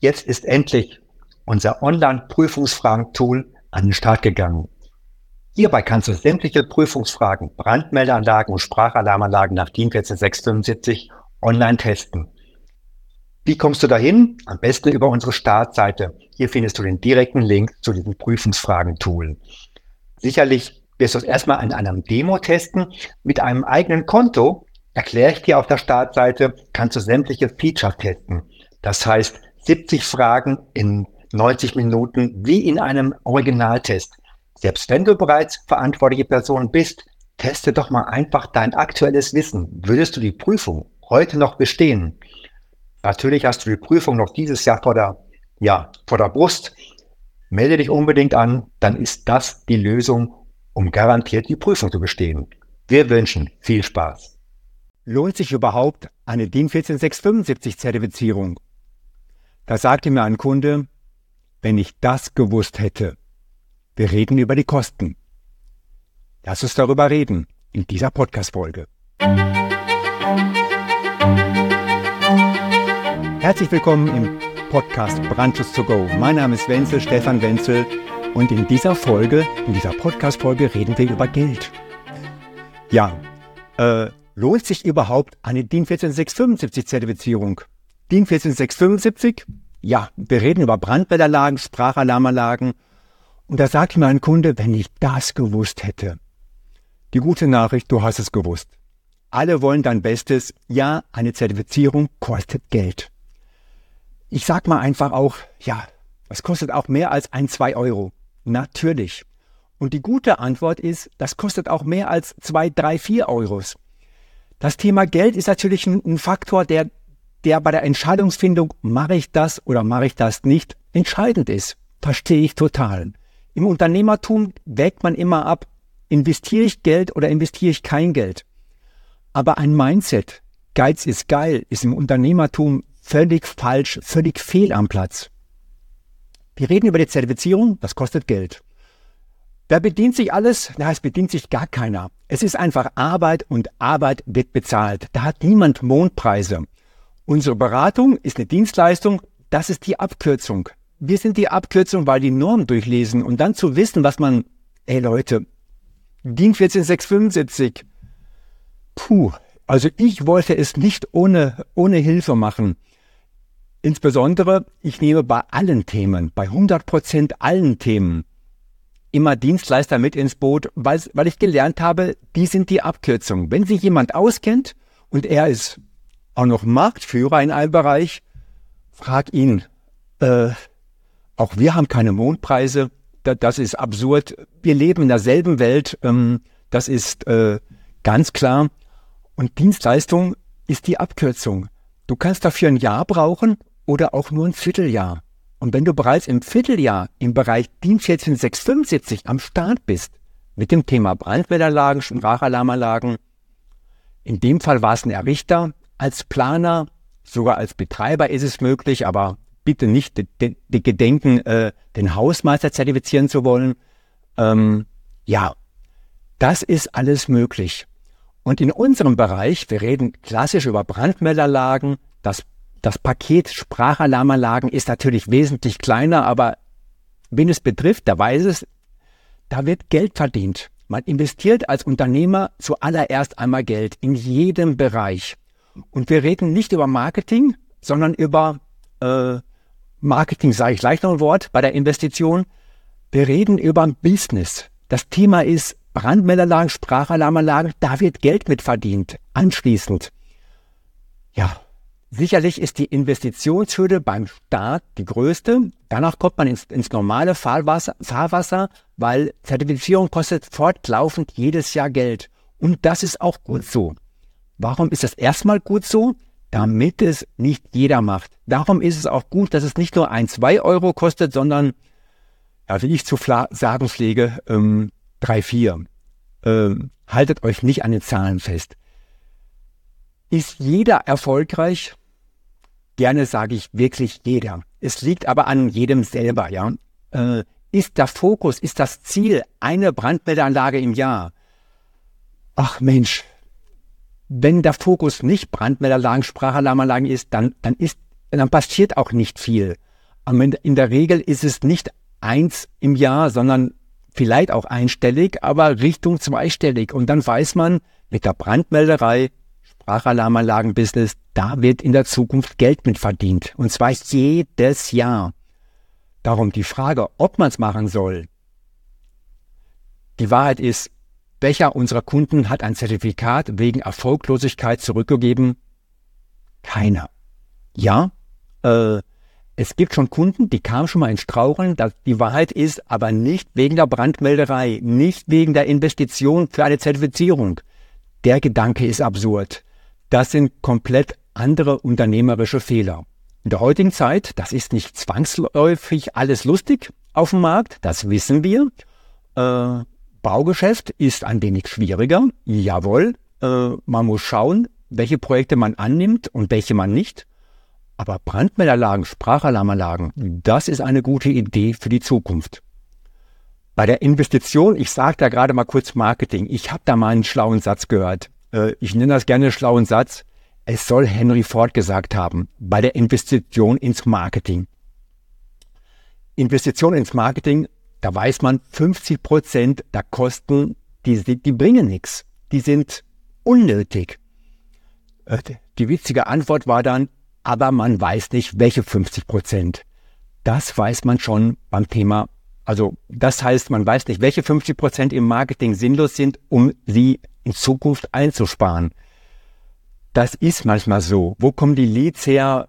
Jetzt ist endlich unser Online-Prüfungsfragen-Tool an den Start gegangen. Hierbei kannst du sämtliche Prüfungsfragen, Brandmeldeanlagen und Sprachalarmanlagen nach DIN 14675 online testen. Wie kommst du dahin? Am besten über unsere Startseite. Hier findest du den direkten Link zu diesem Prüfungsfragen-Tool. Sicherlich wirst du es erstmal in einem Demo testen. Mit einem eigenen Konto, erkläre ich dir auf der Startseite, kannst du sämtliche Features testen. Das heißt, 70 Fragen in 90 Minuten wie in einem Originaltest. Selbst wenn du bereits verantwortliche Person bist, teste doch mal einfach dein aktuelles Wissen. Würdest du die Prüfung heute noch bestehen? Natürlich hast du die Prüfung noch dieses Jahr vor der Brust. Melde dich unbedingt an, dann ist das die Lösung, um garantiert die Prüfung zu bestehen. Wir wünschen viel Spaß. Lohnt sich überhaupt eine DIN 14675 Zertifizierung? Da sagte mir ein Kunde, wenn ich das gewusst hätte. Wir reden über die Kosten. Lass uns darüber reden in dieser Podcast-Folge. Herzlich willkommen im Podcast Brandschutz to go. Mein Name ist Stefan Wenzel, und in dieser Podcast-Folge reden wir über Geld. Ja, lohnt sich überhaupt eine DIN 14675 Zertifizierung? DIN 14675? Ja, wir reden über Brandmeldeanlagen, Sprachalarmanlagen. Und da sagte mir ein Kunde, wenn ich das gewusst hätte. Die gute Nachricht, du hast es gewusst. Alle wollen dein Bestes. Ja, eine Zertifizierung kostet Geld. Ich sag mal einfach auch, ja, das kostet auch mehr als 2 Euro. Natürlich. Und die gute Antwort ist, das kostet auch mehr als 2, 3, 4 Euros. Das Thema Geld ist natürlich ein Faktor, der bei der Entscheidungsfindung, mache ich das oder mache ich das nicht, entscheidend ist. Verstehe ich total. Im Unternehmertum wägt man immer ab, investiere ich Geld oder investiere ich kein Geld. Aber ein Mindset, Geiz ist geil, ist im Unternehmertum völlig falsch, völlig fehl am Platz. Wir reden über die Zertifizierung, das kostet Geld. Wer bedient sich alles? Na, es bedient sich gar keiner. Es ist einfach Arbeit und Arbeit wird bezahlt. Da hat niemand Mondpreise. Unsere Beratung ist eine Dienstleistung, das ist die Abkürzung. Wir sind die Abkürzung, weil die Norm durchlesen und dann zu wissen, was man, Leute, DIN 14675, also ich wollte es nicht ohne Hilfe machen. Insbesondere, ich nehme bei allen Themen, bei 100% allen Themen, immer Dienstleister mit ins Boot, weil ich gelernt habe, die sind die Abkürzung. Wenn sich jemand auskennt und er ist auch noch Marktführer in einem Bereich, frag ihn. Auch wir haben keine Mondpreise, das ist absurd. Wir leben in derselben Welt, das ist ganz klar. Und Dienstleistung ist die Abkürzung. Du kannst dafür ein Jahr brauchen oder auch nur ein Vierteljahr. Und wenn du bereits im Vierteljahr im Bereich DIN 14675 am Start bist, mit dem Thema Brandmeldeanlagen, Sprachalarmanlagen, in dem Fall war es ein Errichter, als Planer, sogar als Betreiber ist es möglich, aber bitte nicht gedenken, den Hausmeister zertifizieren zu wollen. Ja, das ist alles möglich. Und in unserem Bereich, wir reden klassisch über Brandmeldeanlagen, das Paket Sprachalarmanlagen ist natürlich wesentlich kleiner, aber wen es betrifft, der weiß es, da wird Geld verdient. Man investiert als Unternehmer zuallererst einmal Geld in jedem Bereich. Und wir reden nicht über Marketing, sondern über Marketing, sage ich gleich noch ein Wort, bei der Investition. Wir reden über ein Business. Das Thema ist Brandmeldeanlagen, Sprachalarmanlagen, da wird Geld mit verdient. Anschließend, ja, sicherlich ist die Investitionshürde beim Start die größte. Danach kommt man ins normale Fahrwasser, weil Zertifizierung kostet fortlaufend jedes Jahr Geld. Und das ist auch gut so. Warum ist das erstmal gut so? Damit es nicht jeder macht. Darum ist es auch gut, dass es nicht nur 1, 2 Euro kostet, sondern, ja, wie ich zu sagen pflege, 3, 4. Haltet euch nicht an den Zahlen fest. Ist jeder erfolgreich? Gerne sage ich wirklich jeder. Es liegt aber an jedem selber, ja. Ist der Fokus, ist das Ziel eine Brandmeldeanlage im Jahr? Ach Mensch, wenn der Fokus nicht Brandmeldeanlagen, Sprachalarmanlagen ist, dann passiert auch nicht viel. In der Regel ist es nicht 1 im Jahr, sondern vielleicht auch einstellig, aber Richtung zweistellig. Und dann weiß man, mit der Brandmelderei, Sprachalarmanlagen-Business, da wird in der Zukunft Geld mit verdient. Und zwar jedes Jahr. Darum die Frage, ob man es machen soll. Die Wahrheit ist, welcher unserer Kunden hat ein Zertifikat wegen Erfolglosigkeit zurückgegeben? Keiner. Ja, es gibt schon Kunden, die kamen schon mal ins Straucheln. Die Wahrheit ist aber nicht wegen der Brandmelderei, nicht wegen der Investition für eine Zertifizierung. Der Gedanke ist absurd. Das sind komplett andere unternehmerische Fehler. In der heutigen Zeit, das ist nicht zwangsläufig alles lustig auf dem Markt, das wissen wir. Baugeschäft ist ein wenig schwieriger, jawohl. Man muss schauen, welche Projekte man annimmt und welche man nicht. Aber Brandmeldeanlagen, Sprachalarmanlagen, das ist eine gute Idee für die Zukunft. Bei der Investition, ich sage da gerade mal kurz Marketing, ich habe da mal einen schlauen Satz gehört. Ich nenne das gerne schlauen Satz. Es soll Henry Ford gesagt haben, bei der Investition ins Marketing. Investition ins Marketing, da weiß man, 50% der Kosten, die bringen nichts. Die sind unnötig. Die witzige Antwort war dann, aber man weiß nicht, welche 50%. Das weiß man schon beim Thema. Also das heißt, man weiß nicht, welche 50% im Marketing sinnlos sind, um sie in Zukunft einzusparen. Das ist manchmal so. Wo kommen die Leads her?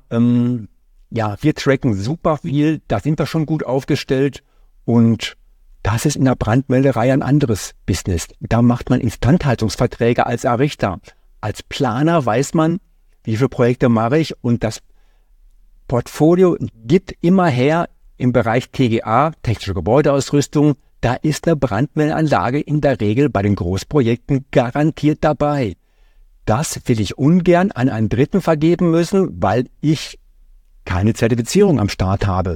Wir tracken super viel, da sind wir schon gut aufgestellt und das ist in der Brandmelderei ein anderes Business. Da macht man Instandhaltungsverträge als Errichter. Als Planer weiß man, wie viele Projekte mache ich und das Portfolio gibt immer her im Bereich TGA, technische Gebäudeausrüstung, da ist eine Brandmeldeanlage in der Regel bei den Großprojekten garantiert dabei. Das will ich ungern an einen Dritten vergeben müssen, weil ich keine Zertifizierung am Start habe.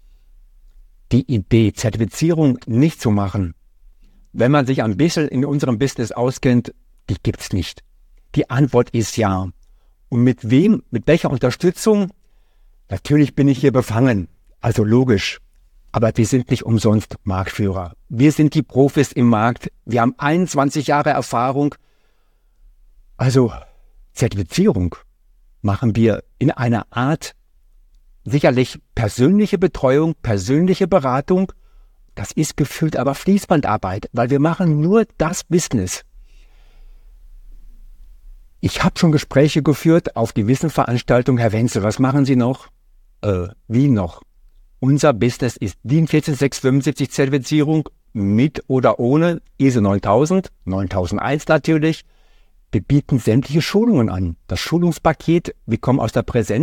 Die Idee, Zertifizierung nicht zu machen, wenn man sich ein bisschen in unserem Business auskennt, die gibt's nicht. Die Antwort ist ja. Und mit wem, mit welcher Unterstützung? Natürlich bin ich hier befangen, also logisch. Aber wir sind nicht umsonst Marktführer. Wir sind die Profis im Markt. Wir haben 21 Jahre Erfahrung. Also Zertifizierung machen wir in einer Art sicherlich persönliche Betreuung, persönliche Beratung. Das ist gefühlt aber Fließbandarbeit, weil wir machen nur das Business. Ich habe schon Gespräche geführt auf gewissen Veranstaltungen. Herr Wenzel, was machen Sie noch? Wie noch? Unser Business ist DIN 14675 Zertifizierung mit oder ohne ISO 9000, 9001 natürlich. Wir bieten sämtliche Schulungen an. Das Schulungspaket, wir kommen aus der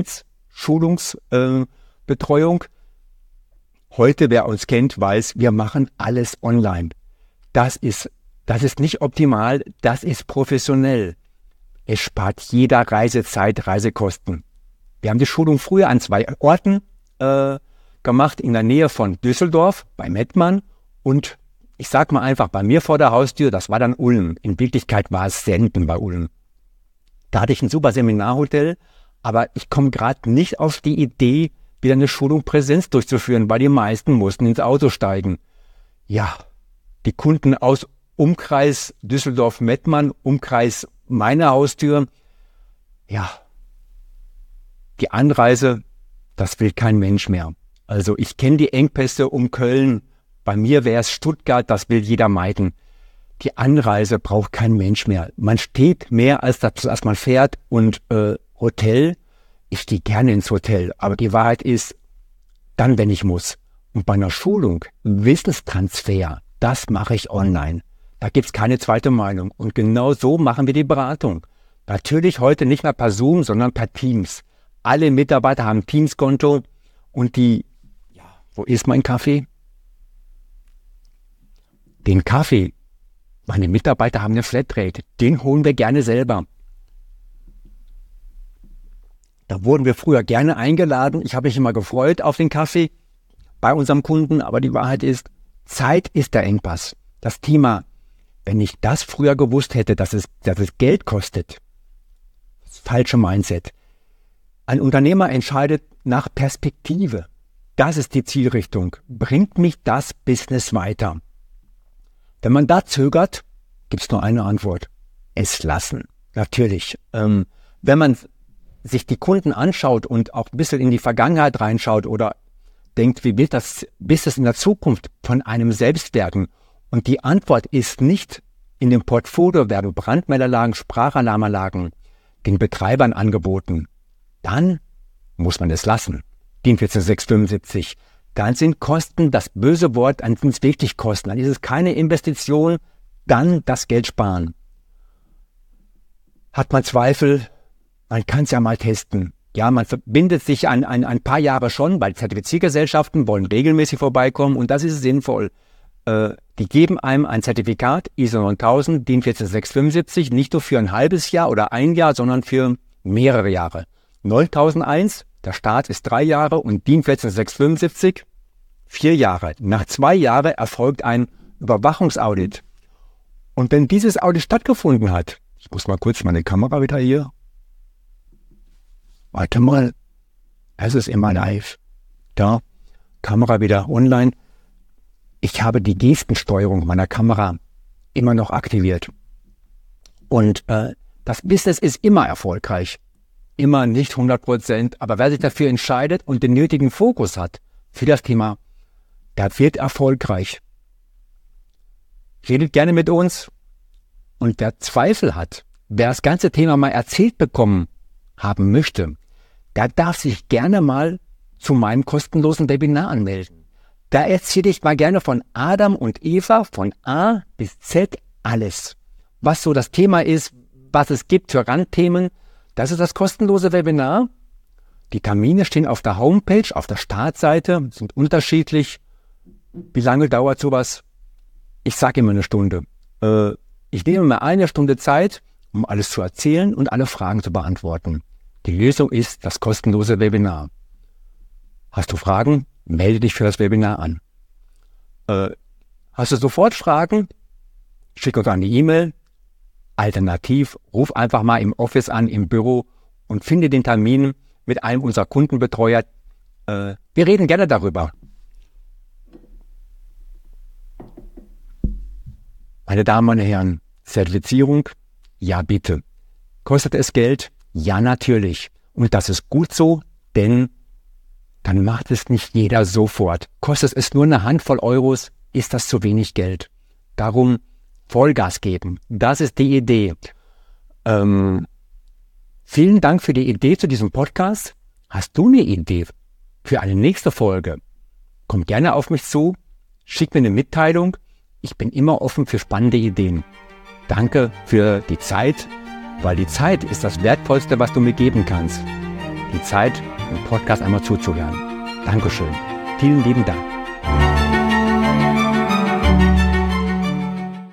Präsenz-Schulungsbetreuung. Heute, wer uns kennt, weiß, wir machen alles online. Das ist nicht optimal, das ist professionell. Es spart jeder Reisezeit, Reisekosten. Wir haben die Schulung früher an 2 Orten gemacht, in der Nähe von Düsseldorf, bei Mettmann und ich sag mal einfach, bei mir vor der Haustür, das war dann Ulm. In Wirklichkeit war es Senden bei Ulm. Da hatte ich ein super Seminarhotel, aber ich komme gerade nicht auf die Idee, wieder eine Schulung Präsenz durchzuführen, weil die meisten mussten ins Auto steigen. Ja, die Kunden aus Umkreis Düsseldorf-Mettmann, Umkreis meiner Haustür, ja, die Anreise, das will kein Mensch mehr. Also ich kenne die Engpässe um Köln, bei mir wäre es Stuttgart, das will jeder meiden. Die Anreise braucht kein Mensch mehr. Man steht mehr als man fährt und Hotel, ich gehe gerne ins Hotel, aber die Wahrheit ist, dann wenn ich muss. Und bei einer Schulung, Wissenstransfer, das mache ich online. Da gibt's keine zweite Meinung. Und genau so machen wir die Beratung. Natürlich heute nicht mehr per Zoom, sondern per Teams. Alle Mitarbeiter haben Teams-Konto und wo ist mein Kaffee? Den Kaffee, meine Mitarbeiter haben eine Flatrate, den holen wir gerne selber. Da wurden wir früher gerne eingeladen. Ich habe mich immer gefreut auf den Kaffee bei unserem Kunden, aber die Wahrheit ist, Zeit ist der Engpass. Das Thema, wenn ich das früher gewusst hätte, dass es Geld kostet, das falsche Mindset. Ein Unternehmer entscheidet nach Perspektive. Das ist die Zielrichtung. Bringt mich das Business weiter? Wenn man da zögert, gibt es nur eine Antwort. Es lassen. Natürlich. Wenn man sich die Kunden anschaut und auch ein bisschen in die Vergangenheit reinschaut oder denkt, wie wird das Business in der Zukunft von einem selbst werden? Und die Antwort ist nicht in dem Portfolio werden Brandmeldeanlagen, Sprachalarmanlagen den Betreibern angeboten. Dann muss man es lassen. DIN 14675. Dann sind Kosten, das böse Wort, dann sind es wirklich Kosten. Dann ist es keine Investition, dann das Geld sparen. Hat man Zweifel, man kann es ja mal testen. Ja, man verbindet sich an ein paar Jahre schon, weil Zertifiziergesellschaften wollen regelmäßig vorbeikommen und das ist sinnvoll. Die geben einem ein Zertifikat, ISO 9000, DIN 14675, nicht nur für ein halbes Jahr oder ein Jahr, sondern für mehrere Jahre. 9001, der Start ist 3 Jahre und DIN 14675, 4 Jahre. Nach 2 Jahren erfolgt ein Überwachungsaudit. Und wenn dieses Audit stattgefunden hat, ich muss mal kurz meine Kamera wieder hier. Warte mal, es ist immer live. Da, Kamera wieder online. Ich habe die Gestensteuerung meiner Kamera immer noch aktiviert. Und das Business ist immer erfolgreich. Immer nicht 100%, aber wer sich dafür entscheidet und den nötigen Fokus hat für das Thema, der wird erfolgreich. Redet gerne mit uns. Und wer Zweifel hat, wer das ganze Thema mal erzählt bekommen haben möchte, der darf sich gerne mal zu meinem kostenlosen Webinar anmelden. Da erzähle ich mal gerne von Adam und Eva, von A bis Z alles. Was so das Thema ist, was es gibt für Randthemen, das ist das kostenlose Webinar. Die Termine stehen auf der Homepage, auf der Startseite, sind unterschiedlich. Wie lange dauert sowas? Ich sage immer 1 Stunde. Ich nehme mir 1 Stunde Zeit, um alles zu erzählen und alle Fragen zu beantworten. Die Lösung ist das kostenlose Webinar. Hast du Fragen? Melde dich für das Webinar an. Hast du sofort Fragen? Schick uns eine E-Mail. Alternativ, ruf einfach mal im Office an, im Büro und finde den Termin mit einem unserer Kundenbetreuer. Wir reden gerne darüber. Meine Damen und Herren, Zertifizierung? Ja, bitte. Kostet es Geld? Ja, natürlich. Und das ist gut so, denn dann macht es nicht jeder sofort. Kostet es nur eine Handvoll Euros, ist das zu wenig Geld. Darum Vollgas geben. Das ist die Idee. Vielen Dank für die Idee zu diesem Podcast. Hast du eine Idee für eine nächste Folge? Komm gerne auf mich zu, schick mir eine Mitteilung. Ich bin immer offen für spannende Ideen. Danke für die Zeit, weil die Zeit ist das Wertvollste, was du mir geben kannst. Die Zeit, im Podcast einmal zuzuhören. Dankeschön. Vielen lieben Dank.